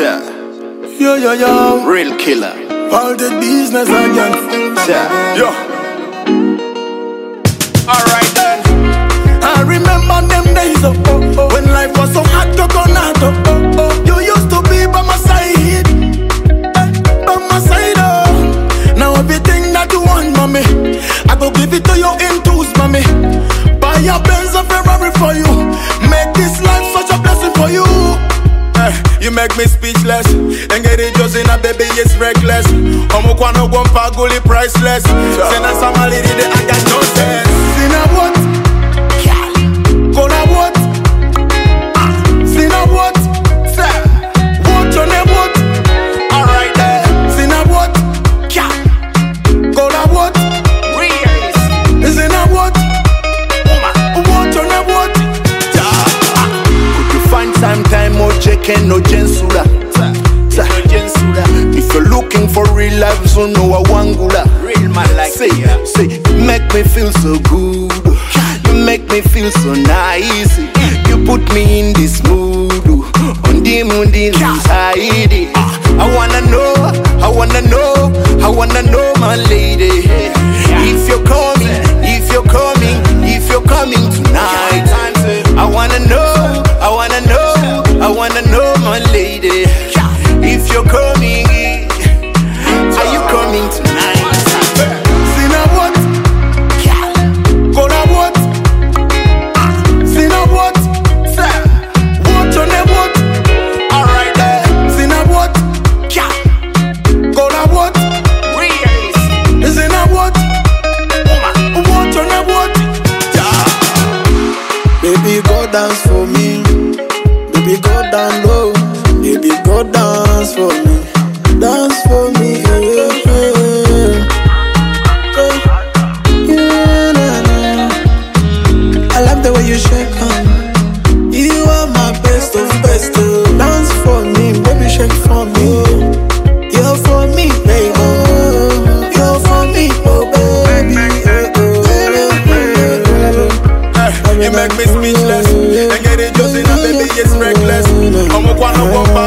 Yo. Real killer. All the business again. Yo. Alright then. I remember them days when life was so hard to go out. You used to be by my side. By my side, Now everything that you want, mommy, I go give it to you in twos, mommy. Buy a Benz and Ferrari for you. Make this life such a blessing for you. You make me speechless. And get it just in a baby, it's reckless. Omukwano gwampa guli priceless. Sena sama lady de I got no sense. Sina what? Gonna what? Sina what? What on them what? Alright there. Sina what? Gonna what? Sina what? What on them what? Could you find some time more checking no jensula? If you're looking for real life, so no a wangula. Real man like say, you make me feel so good. You make me feel so nice. You put me in this mood. On the moon, inside. I wanna know, my lady. If you're coming tonight. I wanna know, my lady. If you're coming, are you coming tonight? Sina what? Gonna what? Sina what? What on them what? Alright there. Sina what? Gonna what? Sina what? What on them what? Baby, go dance for me. Baby, go down low. Baby, go dance for me. Dance for me, I love the way you shake on. You are my best of best. Dance for me, baby, shake for me. You're for me, baby. You're for me, oh baby. You make me speechless. And get it just in a baby, it's reckless. I'm a